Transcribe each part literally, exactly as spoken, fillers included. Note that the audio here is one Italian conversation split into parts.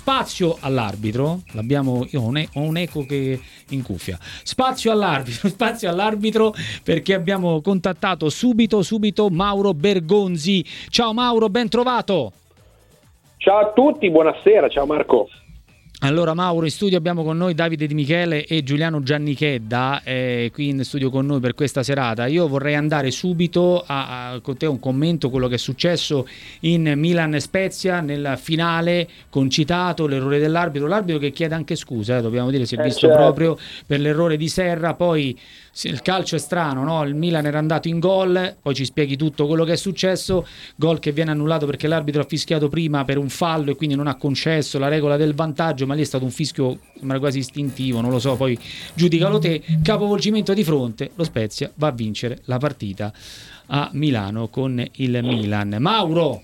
spazio all'arbitro, l'abbiamo, io ho un, e- ho un eco che in cuffia, spazio all'arbitro, spazio all'arbitro perché abbiamo contattato subito, subito Mauro Bergonzi. Ciao Mauro, ben trovato. Ciao a tutti, buonasera, ciao Marco. Allora Mauro, in studio abbiamo con noi Davide Di Michele e Giuliano Giannichedda, eh, qui in studio con noi per questa serata. Io vorrei andare subito a, a, con te un commento, quello che è successo in Milan-Spezia nella finale, concitato l'errore dell'arbitro, l'arbitro che chiede anche scusa, eh, dobbiamo dire, si è Eh, visto certo. proprio per l'errore di Serra, poi il calcio è strano, no? Il Milan era andato in gol, poi ci spieghi tutto quello che è successo, gol che viene annullato perché l'arbitro ha fischiato prima per un fallo e quindi non ha concesso la regola del vantaggio, ma lì è stato un fischio sembra quasi istintivo, non lo so, poi giudicalo te, capovolgimento di fronte, lo Spezia va a vincere la partita a Milano con il Milan. Mauro!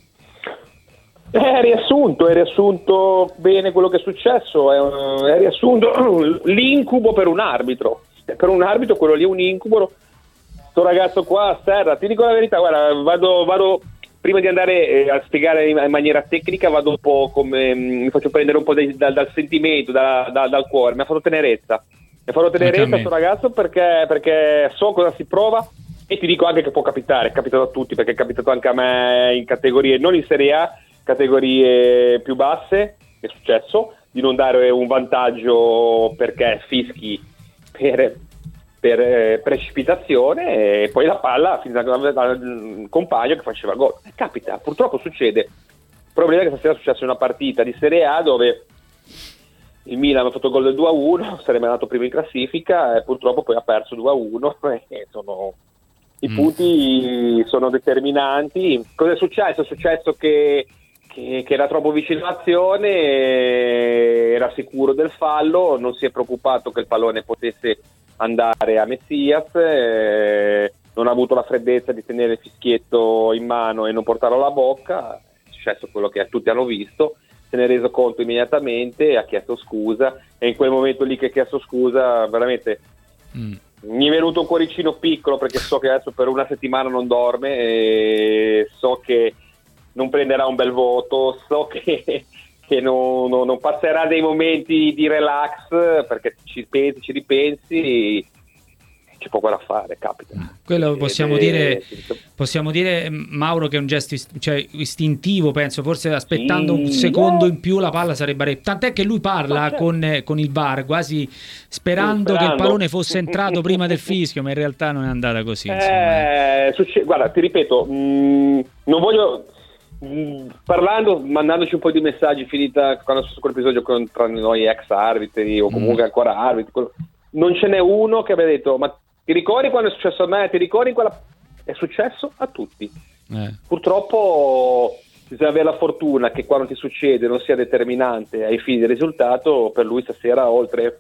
È riassunto, è riassunto bene quello che è successo, è, un- è riassunto l'incubo per un arbitro. Per un arbitro quello lì è un incubo. Sto ragazzo qua, Serra, ti dico la verità, guarda, vado, vado prima di andare eh, a spiegare in, in maniera tecnica, vado un po' come mi faccio prendere un po' dai- dal, dal sentimento, da- da- dal cuore, mi ha fatto tenerezza. Mi ha fatto tenerezza Anche a me. questo ragazzo perché, perché so cosa si prova e ti dico anche che può capitare, è capitato a tutti perché è capitato anche a me in categorie, non in Serie A, categorie più basse, è successo di non dare un vantaggio perché fischi per, per eh, precipitazione e poi la palla finita dal compagno che faceva gol. Eh, capita, purtroppo succede. Il problema è che stasera è successo in una partita di Serie A dove il Milan ha fatto gol del due a uno, sarebbe andato primo in classifica e purtroppo poi ha perso due a uno e sono i Mm. punti sono determinanti. Cosa è successo? È successo che Che, che era troppo vicino all'azione, era sicuro del fallo, non si è preoccupato che il pallone potesse andare a Messias, eh, non ha avuto la freddezza di tenere il fischietto in mano e non portarlo alla bocca. È successo quello che tutti hanno visto, se ne è reso conto immediatamente, ha chiesto scusa e in quel momento lì che ha chiesto scusa veramente Mm. mi è venuto un cuoricino piccolo perché so che adesso per una settimana non dorme e so che non prenderà un bel voto, so che, che non, non- non passerà dei momenti di relax perché ci pensi, ci ripensi, c'è poco da fare, capita. Quello possiamo Ed dire, è- possiamo dire Mauro che è un gesto ist- cioè, istintivo, penso, forse aspettando un Sì, secondo eh. in più la palla sarebbe re- tant'è che lui parla Ma certo. con, eh, con il V A R quasi sperando, Sì, che il sperando. pallone fosse entrato prima del fischio, ma in realtà non è andata così, insomma. Eh, succe- guarda, ti ripeto, mh, non voglio mh, parlando, mandandoci un po' di messaggi finita quando su quell'episodio con, tra noi ex arbitri o comunque Mm. ancora arbitri, quello- non ce n'è uno che abbia detto ma ti ricordi quando è successo a me, ti ricordi quella... È successo a tutti. Eh. Purtroppo bisogna avere la fortuna che quando ti succede non sia determinante ai fini del risultato. Per lui stasera, oltre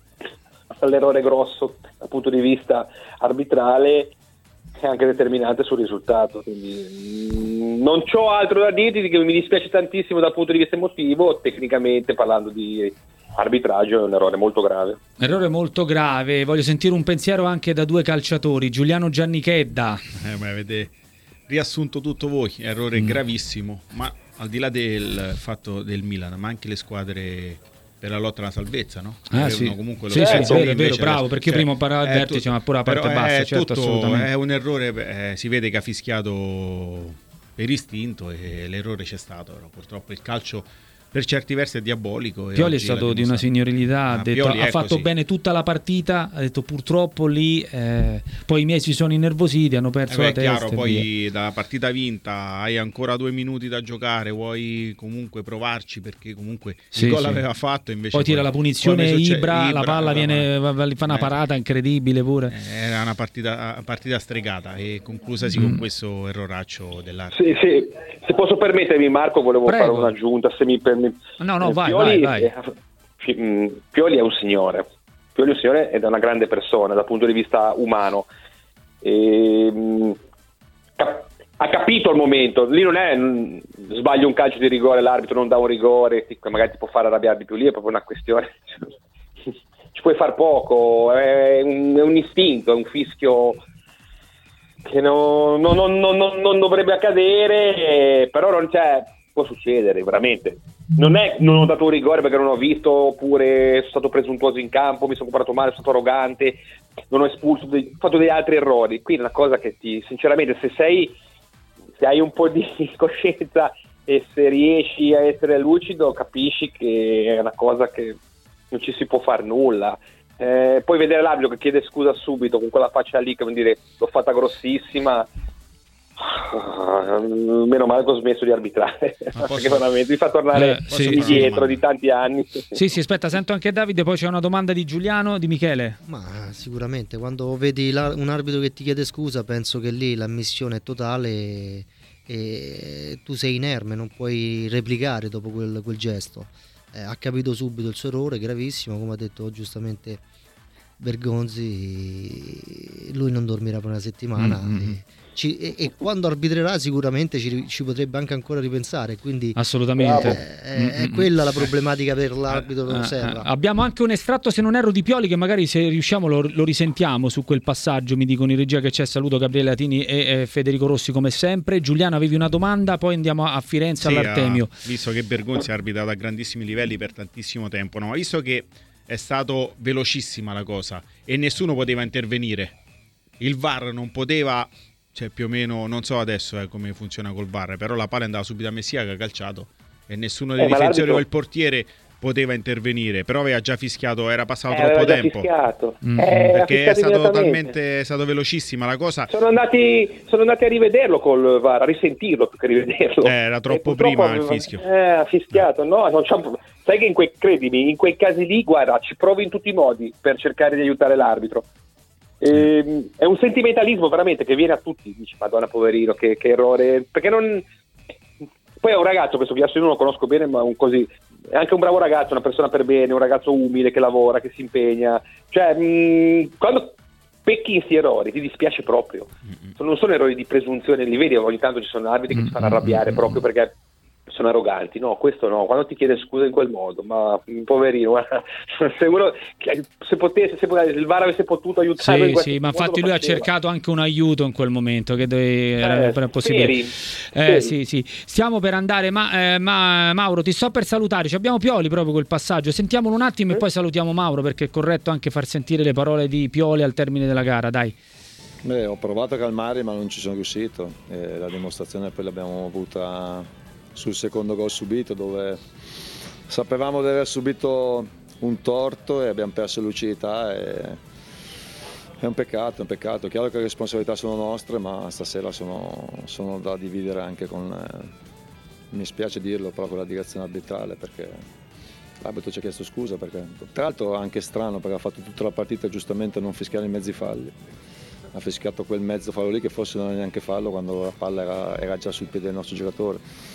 all'errore grosso dal punto di vista arbitrale, è anche determinante sul risultato. Quindi mm, non c'ho altro da dirti, che mi dispiace tantissimo dal punto di vista emotivo. Tecnicamente parlando di arbitraggio è un errore molto grave. Errore molto grave. Voglio sentire un pensiero anche da due calciatori. Giuliano Giannichedda. Eh, ma avete riassunto tutto voi, errore Mm. gravissimo, ma al di là del fatto del Milan, ma anche le squadre per la lotta alla salvezza, no? Ah, Avevano sì. comunque lo Sì, sì, spazio, è vero, è invece vero, bravo, adesso- perché io prima parlavo al è vertice, tutto- ma pure la parte però bassa, è certo, tutto- assolutamente. è un errore, eh, si vede che ha fischiato per istinto e l'errore c'è stato, però purtroppo il calcio per certi versi è diabolico. e Pioli è oggi l'ha stato di una dimostrato. signorilità, ha, Ah, detto, Pioli ha è fatto così. bene tutta la partita, ha detto purtroppo lì, eh, poi i miei si sono innervositi, hanno Eh perso beh, la è testa. chiaro, e via. poi dalla partita vinta hai ancora due minuti da giocare, vuoi comunque provarci perché comunque Sì, il gol sì. aveva fatto, invece Poi tira la punizione come succe- Ibra, la palla viene, ma- va- va- fa una eh, parata incredibile pure. Era una partita, partita stregata e conclusasi Mm. con questo erroraccio dell'arbitro. Sì, sì. Se posso permettermi, Marco, volevo Prego. fare un'aggiunta. Se mi permi- No, no, Eh, vai, Pioli, vai, vai. eh, Fi- mh, Pioli è un signore. Pioli è un signore ed è una grande persona dal punto di vista umano. E, mh, cap- ha capito il momento. Lì non è mh, sbaglio un calcio di rigore, l'arbitro non dà un rigore, che magari ti può fare arrabbiare di più. Lì è proprio una questione. Ci puoi far poco. È un, è un istinto, è un fischio che non, non- non- non- non- non dovrebbe accadere, eh, però non c'è, può succedere veramente. Non è non ho dato un rigore perché non ho visto, oppure sono stato presuntuoso in campo, mi sono comportato male, sono stato arrogante, non ho espulso, ho fatto degli altri errori. Quindi è una cosa che ti, sinceramente, se sei se hai un po' di coscienza e se riesci a essere lucido, capisci che è una cosa che non ci si può fare nulla. Eh, poi vedere l'arbitro che chiede scusa subito con quella faccia lì, che vuol dire l'ho fatta grossissima. Uh, meno male che ho smesso di arbitrare, perché veramente mi fa tornare eh, sì, indietro di tanti anni. Sì, sì, aspetta, sento anche Davide, poi c'è una domanda di Giuliano, di Michele. Ma sicuramente quando vedi la, un arbitro che ti chiede scusa, penso che lì l'ammissione è totale e, e tu sei inerme, non puoi replicare dopo quel, quel gesto. Eh, ha capito subito il suo errore, gravissimo, come ha detto giustamente Bergonzi, lui non dormirà per una settimana. Mm-hmm. e, Ci, e, e quando arbitrerà sicuramente ci, ci potrebbe anche ancora ripensare, quindi assolutamente è, è, è quella la problematica per l'arbitro eh, Serra. Eh, abbiamo anche un estratto, se non erro, di Pioli, che magari se riusciamo lo, lo risentiamo su quel passaggio. Mi dicono in regia che c'è. Saluto Gabriele Latini e eh, Federico Rossi come sempre. Giuliano, avevi una domanda, poi andiamo a Firenze, sì, all'Artemio. Uh, visto che Bergonzi ha arbitrato a grandissimi livelli per tantissimo tempo, no? Visto che è stato velocissima la cosa e nessuno poteva intervenire, il V A R non poteva, cioè più o meno, non so adesso eh, come funziona col V A R, però la palla andava subito a Messia che ha calciato e nessuno dei eh, difensori o il portiere poteva intervenire, però aveva già fischiato, era passato eh, troppo tempo mm. eh, perché è stato talmente è stato velocissima la cosa. Sono andati sono andati a rivederlo col V A R, a risentirlo più che a rivederlo. Eh, era troppo prima aveva, il fischio. Eh, ha fischiato, no, non c'è un, sai che in quei, credimi, in quei casi lì, guarda, ci provi in tutti i modi per cercare di aiutare l'arbitro. Eh, è un sentimentalismo veramente che viene a tutti, dici Madonna poverino, che, che errore, perché non poi è un ragazzo, questo che io non lo conosco bene, ma un così è anche un bravo ragazzo, una persona per bene, un ragazzo umile che lavora, che si impegna, cioè mh, quando pecchi in sti errori ti dispiace proprio. Non sono errori di presunzione, li vedi ogni tanto, ci sono arbitri che ti fanno arrabbiare proprio perché sono arroganti. No, questo no, quando ti chiede scusa in quel modo, ma poverino, se uno se potesse, se il V A R avesse potuto aiutarlo, sì, in sì, ma infatti lui ha cercato anche un aiuto in quel momento che dove eh, era possibile. Speri, eh, sì, sì. Stiamo per andare, ma, eh, ma Mauro, ti sto per salutare. Ci abbiamo Pioli proprio quel passaggio. Sentiamolo un attimo eh? e poi salutiamo Mauro, perché è corretto anche far sentire le parole di Pioli al termine della gara. Dai. Beh, ho provato a calmare, ma non ci sono riuscito. Eh, la dimostrazione poi l'abbiamo avuta sul secondo gol subito, dove sapevamo di aver subito un torto e abbiamo perso lucidità e è un peccato, è un peccato. È chiaro che le responsabilità sono nostre, ma stasera sono, sono da dividere anche con, eh, mi spiace dirlo, però con la direzione arbitrale, perché l'arbitro ci ha chiesto scusa, perché tra l'altro è anche strano perché ha fatto tutta la partita giustamente a non fischiare i mezzi falli. Ha fischiato quel mezzo fallo lì che forse non è neanche fallo quando la palla era, era già sul piede del nostro giocatore.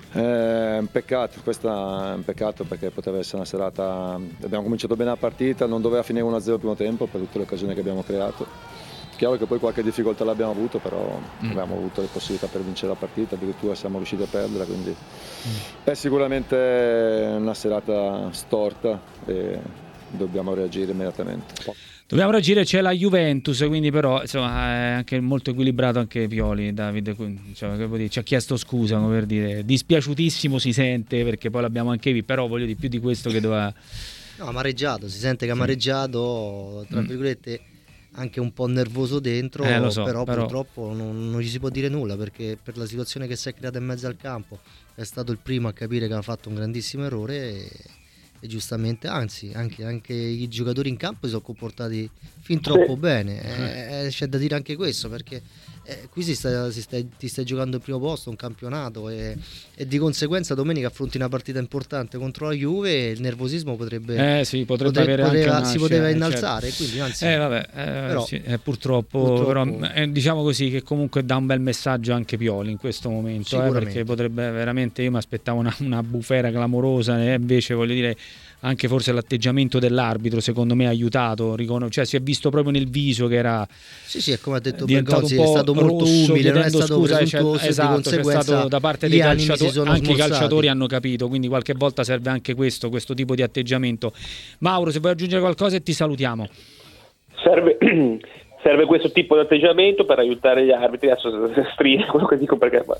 È un peccato, questo è un peccato perché poteva essere una serata. Abbiamo cominciato bene la partita, non doveva finire uno a zero il primo tempo per tutte le occasioni che abbiamo creato. Chiaro che poi qualche difficoltà l'abbiamo avuto, però mm. abbiamo avuto le possibilità per vincere la partita, addirittura siamo riusciti a perderla, quindi mm. è sicuramente una serata storta e dobbiamo reagire immediatamente. Dobbiamo reagire, c'è la Juventus, quindi però insomma è anche molto equilibrato anche Pioli, Davide, cioè, che vuol dire, ci ha chiesto scusa, come per dire, dispiaciutissimo si sente perché poi l'abbiamo anche visto, però voglio di più di questo che doveva... No, amareggiato, si sente che amareggiato, tra virgolette anche un po' nervoso dentro, eh, lo so, però, però purtroppo non, non gli si può dire nulla perché per la situazione che si è creata in mezzo al campo è stato il primo a capire che ha fatto un grandissimo errore e... e giustamente, anzi anche, anche i giocatori in campo si sono comportati fin troppo sì. bene, eh, c'è da dire anche questo perché eh, qui si sta, si sta, ti stai giocando il primo posto, un campionato e, e di conseguenza domenica affronti una partita importante contro la Juve e il nervosismo potrebbe, eh sì, potrebbe, potrebbe avere poteva, anche si poteva certo. innalzare quindi, anzi, eh, vabbè, eh, però, sì, eh, purtroppo, purtroppo però, eh, diciamo così che comunque dà un bel messaggio anche Pioli in questo momento, eh, perché potrebbe veramente, io mi aspettavo una, una bufera clamorosa e invece voglio dire anche forse l'atteggiamento dell'arbitro secondo me ha aiutato, cioè si è visto proprio nel viso che era sì sì è come ha detto Bergonzi, è stato molto rosso, umile, non è stato scusa, presuntuoso, cioè, esatto, di conseguenza c'è stato da parte dei calciatori, anche smorzati. I calciatori hanno capito, quindi qualche volta serve anche questo questo tipo di atteggiamento. Mauro, se vuoi aggiungere qualcosa e ti salutiamo. Serve serve questo tipo di atteggiamento per aiutare gli arbitri, adesso stringo quello che dico perché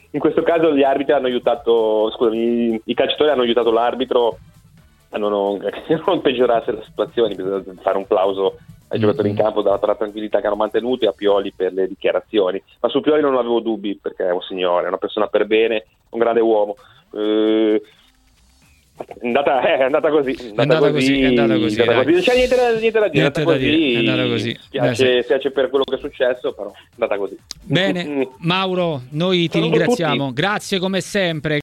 in questo caso gli arbitri hanno aiutato, scusami, i calciatori hanno aiutato l'arbitro a non, non peggiorasse la situazione. Bisogna fare un plauso ai mm-hmm. giocatori in campo dalla, per la tranquillità che hanno mantenuto, e a Pioli per le dichiarazioni. Ma su Pioli non avevo dubbi, perché è un signore, è una persona per bene, un grande uomo. Eh, È andata, è andata così, è andata, è andata così, così, è andata così, è andata così. Non c'è niente da, niente da dire, niente è andata da così, dire, è andata così. Spiace, Beh, sì. spiace per quello che è successo, però è andata così. Bene, Mauro, noi ti Saluto ringraziamo, tutti. grazie come sempre.